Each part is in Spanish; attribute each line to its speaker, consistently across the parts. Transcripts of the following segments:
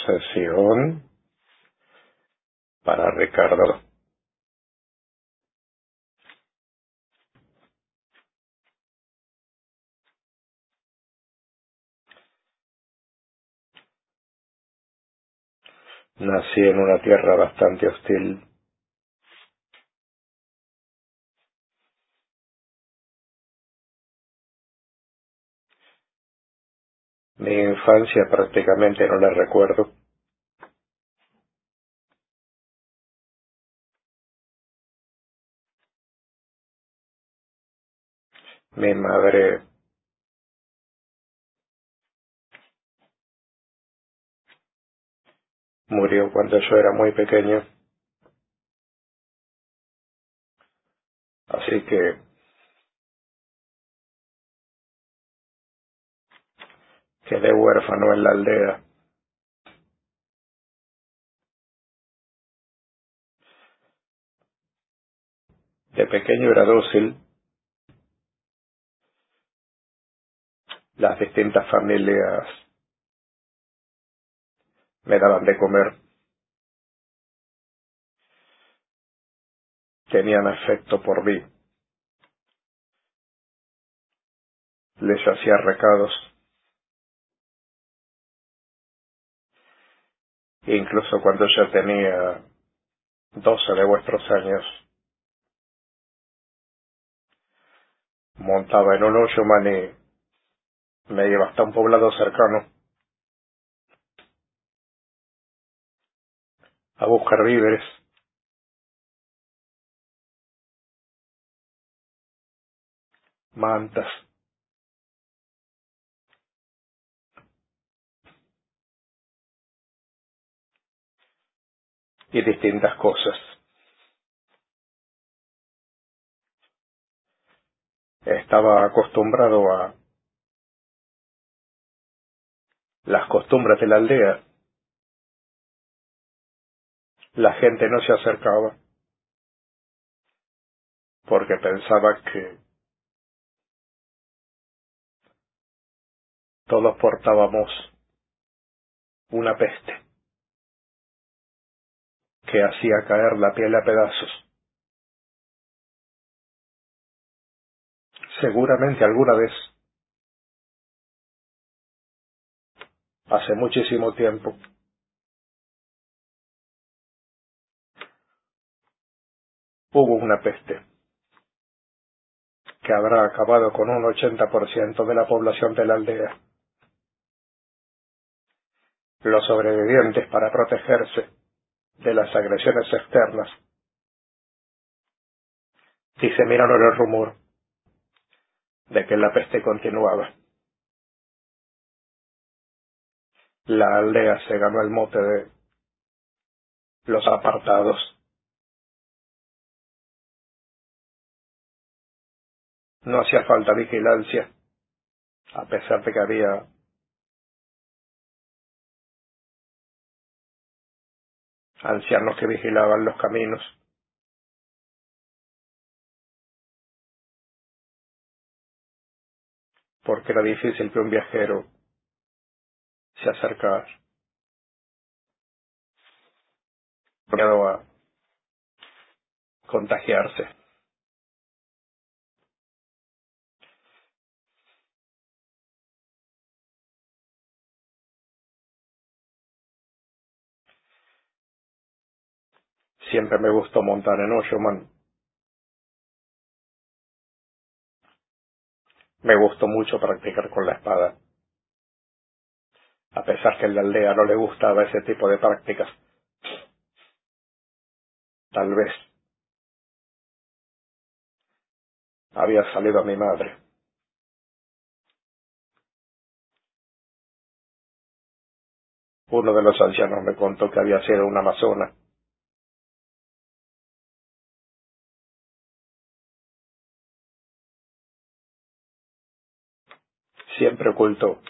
Speaker 1: sesión para Ricardo. Nací en una tierra bastante hostil. Mi infancia prácticamente no la recuerdo. Mi madre murió cuando yo era muy pequeño, así que quedé huérfano en la aldea. De pequeño era dócil. Las distintas familias me daban de comer, tenían afecto por mí, les hacía recados. Incluso cuando yo tenía 12 de vuestros años, montaba en un Oshowman y me iba hasta un poblado cercano a buscar víveres, mantas y distintas cosas. Estaba acostumbrado a las costumbres de la aldea. La gente no se acercaba porque pensaba que todos portábamos una peste que hacía caer la piel a pedazos. Seguramente alguna vez, hace muchísimo tiempo, hubo una peste que habrá acabado con un 80% de la población de la aldea. Los sobrevivientes, para protegerse de las agresiones externas, diseminaron el rumor de que la peste continuaba. La aldea se ganó el mote de los apartados. No hacía falta vigilancia, a pesar de que había ancianos que vigilaban los caminos, porque era difícil que un viajero se acercara, miedo a contagiarse. Siempre me gustó montar en Oshowman. Me gustó mucho practicar con la espada, a pesar que en la aldea no le gustaba ese tipo de prácticas. Tal vez había salido a mi madre. Uno de los ancianos me contó que había sido una amazona. Siempre ocultó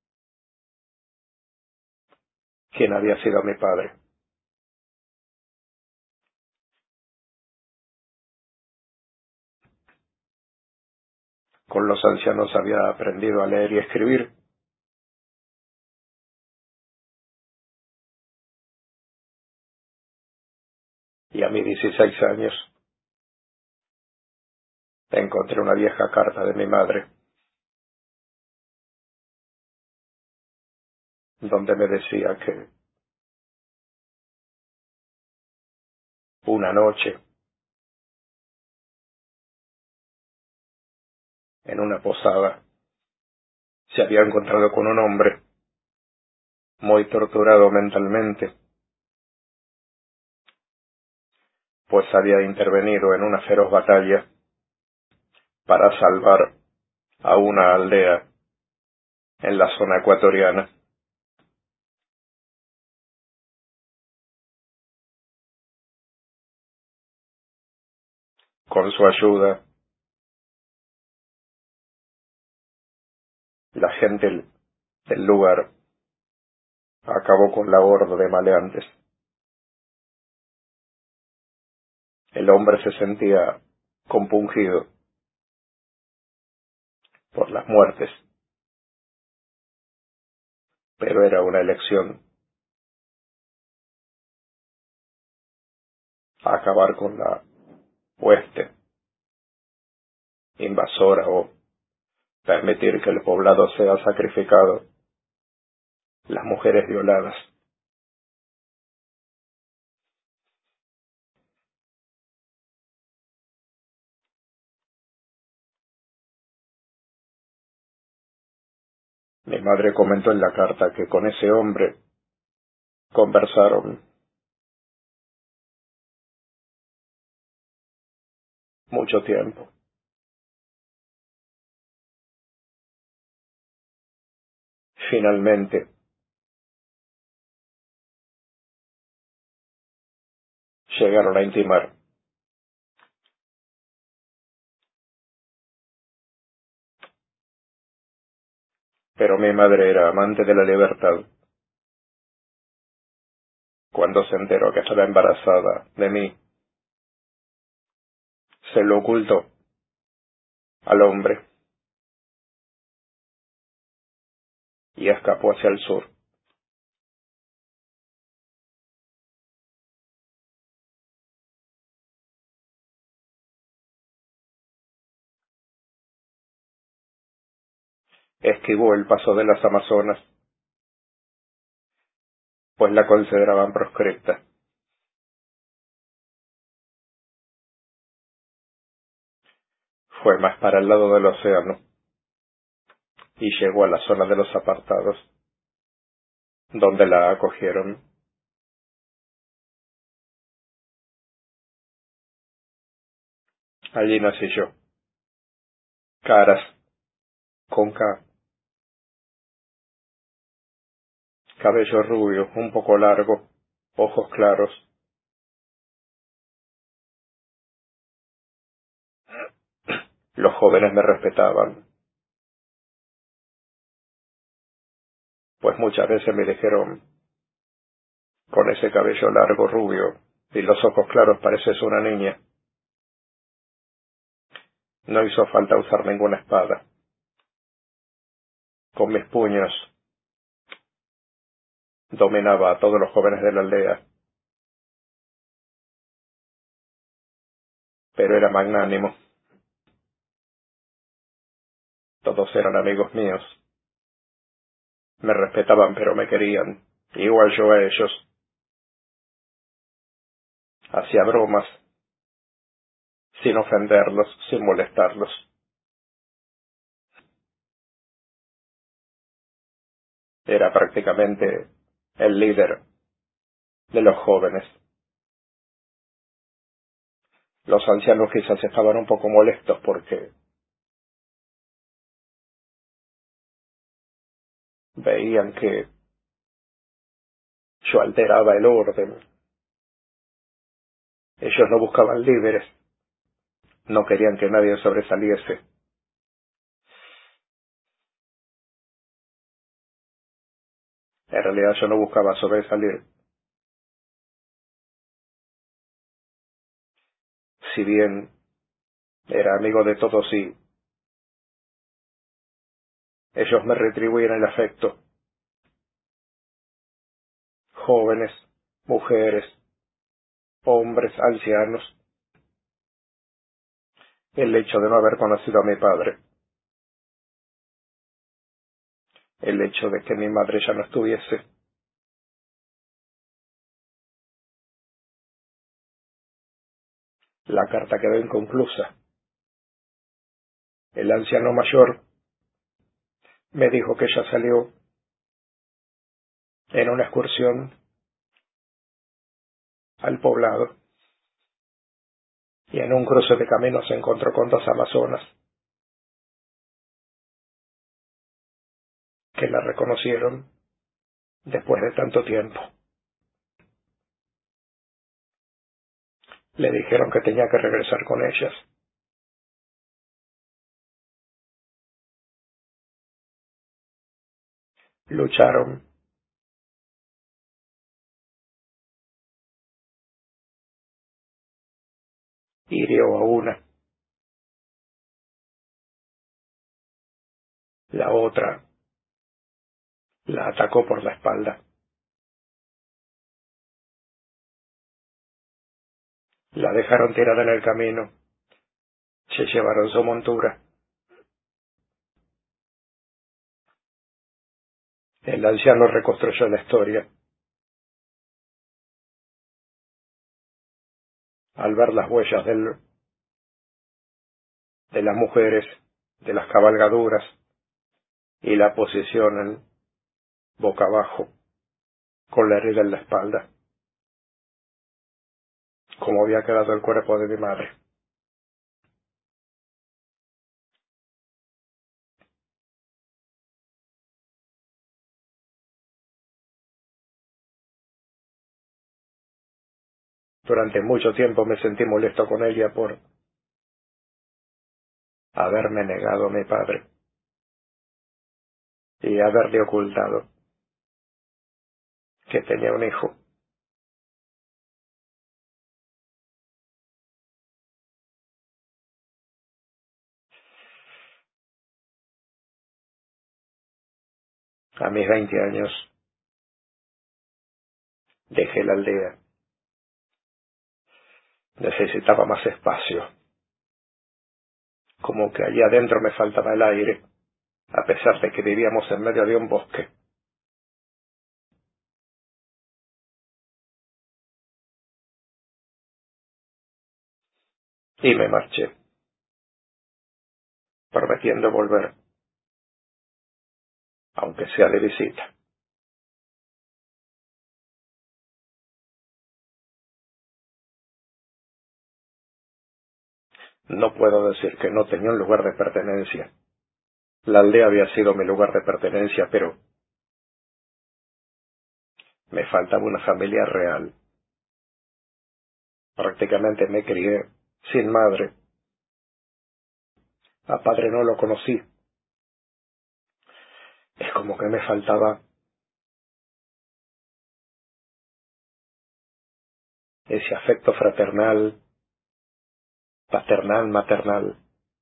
Speaker 1: quién había sido mi padre. Con los ancianos había aprendido a leer y escribir. y a mis 16 años encontré una vieja carta de mi madre donde me decía que una noche en una posada se había encontrado con un hombre muy torturado mentalmente, pues había intervenido en una feroz batalla para salvar a una aldea en la zona ecuatoriana. Con su ayuda, la gente del lugar acabó con la horda de maleantes. El hombre se sentía compungido por las muertes, pero era una elección acabar con la hueste invasora o permitir que el poblado sea sacrificado, las mujeres violadas. Mi madre comentó en la carta que con ese hombre conversaron mucho tiempo. Finalmente llegaron a intimar, pero mi madre era amante de la libertad. Cuando se enteró que estaba embarazada de mí, se lo ocultó al hombre y escapó hacia el sur. Esquivó el paso de las Amazonas, pues la consideraban proscripta. Fue más para el lado del océano y llegó a la zona de los apartados, donde la acogieron. Allí nací yo. Caras, con K, cabello rubio, un poco largo, ojos claros. Los jóvenes me respetaban, pues muchas veces me dijeron, con ese cabello largo rubio y los ojos claros pareces una niña. No hizo falta usar ninguna espada. Con mis puños dominaba a todos los jóvenes de la aldea, pero era magnánimo. Todos eran amigos míos. Me respetaban, pero me querían. Igual yo a ellos. Hacía bromas, sin ofenderlos, sin molestarlos. Era prácticamente el líder de los jóvenes. Los ancianos quizás estaban un poco molestos porque veían que yo alteraba el orden. Ellos no buscaban líderes, no querían que nadie sobresaliese. En realidad yo no buscaba sobresalir. Si bien era amigo de todos y ellos me retribuían el afecto, jóvenes, mujeres, hombres ancianos, el hecho de no haber conocido a mi padre, el hecho de que mi madre ya no estuviese, la carta quedó inconclusa. El anciano mayor me dijo que ella salió en una excursión al poblado y en un cruce de caminos se encontró con dos amazonas que la reconocieron después de tanto tiempo. Le dijeron que tenía que regresar con ellas. Lucharon, hirió a una, la otra la atacó por la espalda, la dejaron tirada en el camino, se llevaron su montura. El anciano reconstruyó la historia. Al ver las huellas de las mujeres, de las cabalgaduras y la posición en boca abajo, con la herida en la espalda, como había quedado el cuerpo de mi madre. Durante mucho tiempo me sentí molesto con ella por haberme negado a mi padre y haberle ocultado que tenía un hijo. A mis 20 años dejé la aldea. Necesitaba más espacio. Como que allí adentro me faltaba el aire, a pesar de que vivíamos en medio de un bosque. Y me marché, prometiendo volver, aunque sea de visita. No puedo decir que no tenía un lugar de pertenencia. La aldea había sido mi lugar de pertenencia, pero me faltaba una familia real. Prácticamente me crié sin madre. A padre no lo conocí. Es como que me faltaba ese afecto fraternal, paternal, maternal.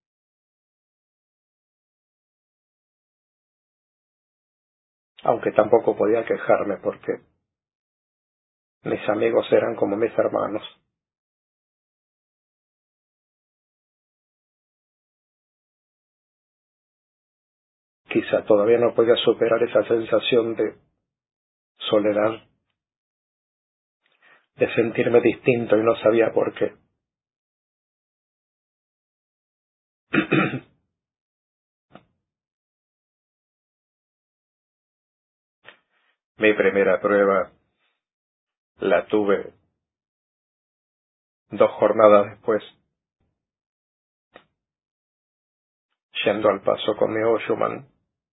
Speaker 1: Aunque tampoco podía quejarme porque mis amigos eran como mis hermanos. Quizá todavía no podía superar esa sensación de soledad, de sentirme distinto y no sabía por qué. Mi primera prueba la tuve 2 jornadas después, yendo al paso con mi Oshuman.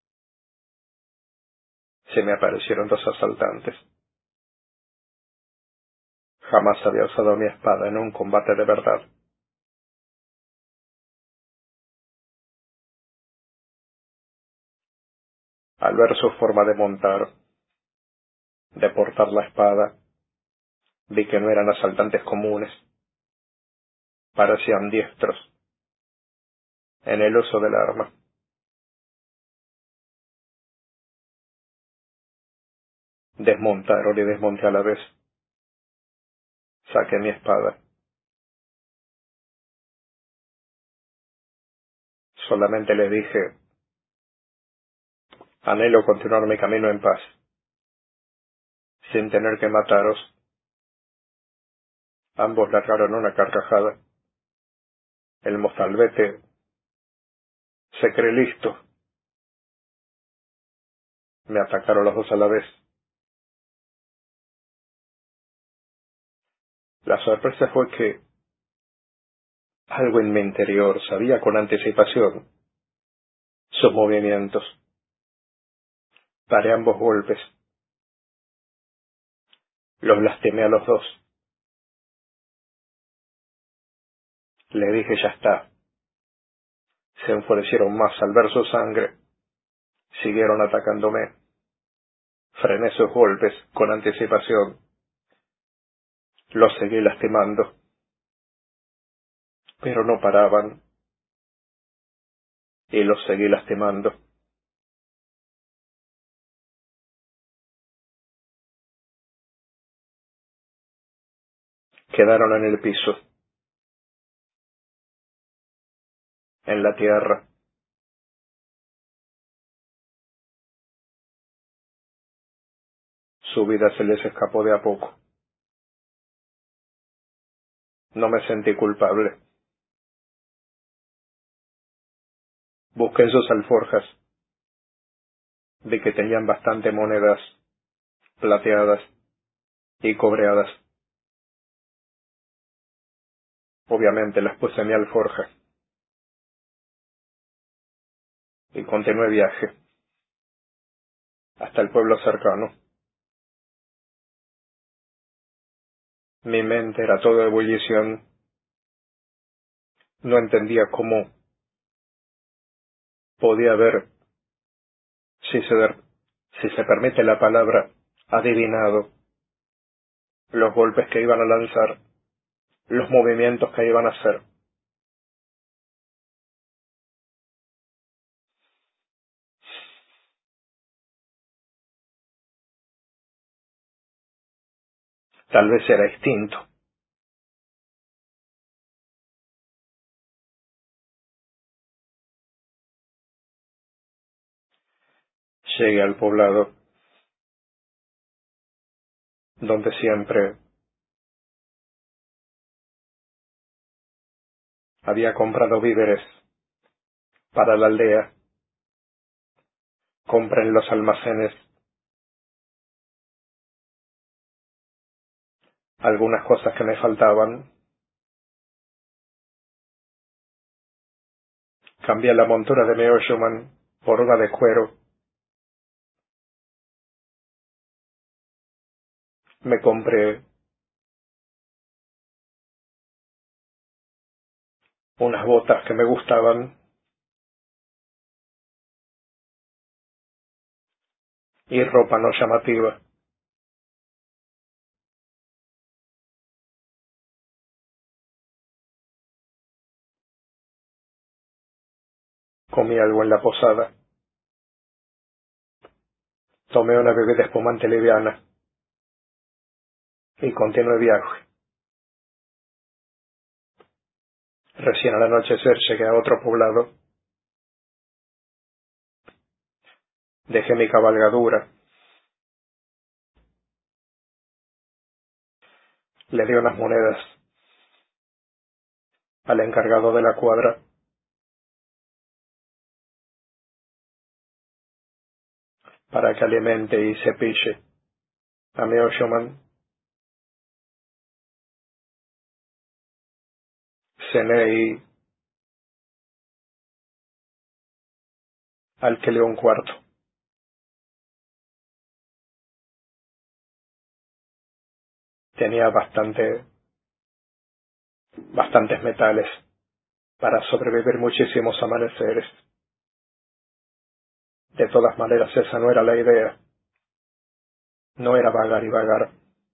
Speaker 1: Se me aparecieron 2 asaltantes. Jamás había usado mi espada en un combate de verdad. Al ver su forma de montar, de portar la espada, vi que no eran asaltantes comunes. Parecían diestros en el uso del arma. Desmontaron y desmonté a la vez. Saqué mi espada. Solamente le dije: anhelo continuar mi camino en paz, sin tener que mataros. Ambos largaron una carcajada. El mozalbete se cree listo. Me atacaron los dos a la vez. La sorpresa fue que algo en mi interior sabía con anticipación sus movimientos. Paré ambos golpes. Los lastimé a los dos. Le dije: ya está. Se enfurecieron más al ver su sangre. Siguieron atacándome. Frené sus golpes con anticipación. Los seguí lastimando. Pero no paraban. Y los seguí lastimando. Quedaron en el piso, en la tierra. Su vida se les escapó de a poco. No me sentí culpable. Busqué en sus alforjas. Vi que tenían bastante monedas plateadas y cobreadas. Obviamente las puse en mi alforja y continué viaje hasta el pueblo cercano. Mi mente era toda ebullición. No entendía cómo podía haber, si se permite la palabra, adivinado los golpes que iban a lanzar, los movimientos que iban a hacer. Tal vez era instinto. Llegué al poblado, donde siempre había comprado víveres para la aldea. Compré en los almacenes algunas cosas que me faltaban. Cambié la montura de mi Oshuman por una de cuero. Me compré unas botas que me gustaban y ropa no llamativa. Comí algo en la posada. Tomé una bebida espumante liviana y continué viaje. Recién al anochecer llegué a otro poblado. Dejé mi cabalgadura. Le di unas monedas al encargado de la cuadra para que alimente y cepille a mi Oshuman. Cené y alquilé un cuarto. Tenía bastantes metales para sobrevivir muchísimos amaneceres. De todas maneras, esa no era la idea. No era vagar y vagar.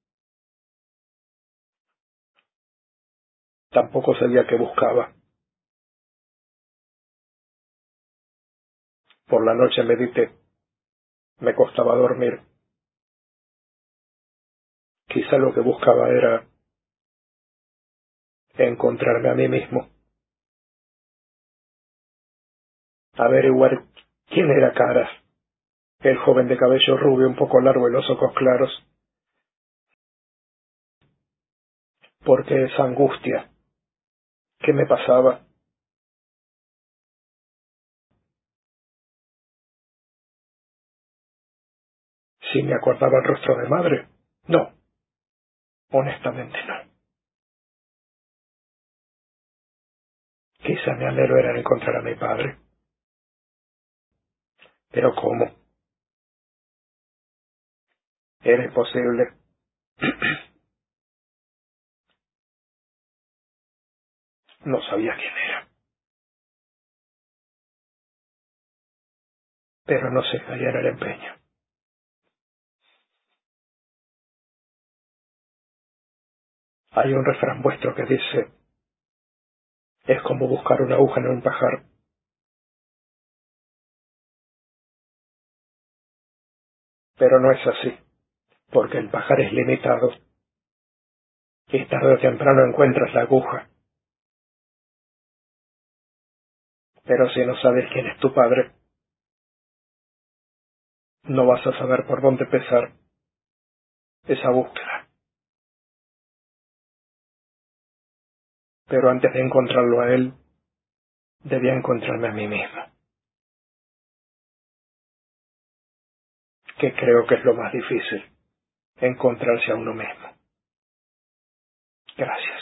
Speaker 1: Tampoco sabía qué buscaba. Por la noche medité. Me costaba dormir. Quizá lo que buscaba era encontrarme a mí mismo. Averiguar quién era Caras, el joven de cabello rubio un poco largo y los ojos claros. Porque esa angustia, ¿qué me pasaba? Si me acordaba el rostro de madre. No, honestamente no. Quizá mi anhelo era encontrar a mi padre. Pero ¿cómo? Era imposible. No sabía quién era. Pero no sé hallar el empeño. Hay un refrán vuestro que dice, es como buscar una aguja en un pajar. Pero no es así, porque el pajar es limitado y tarde o temprano encuentras la aguja. Pero si no sabes quién es tu padre, no vas a saber por dónde empezar esa búsqueda. Pero antes de encontrarlo a él, debía encontrarme a mí mismo, que creo que es lo más difícil, encontrarse a uno mismo. Gracias.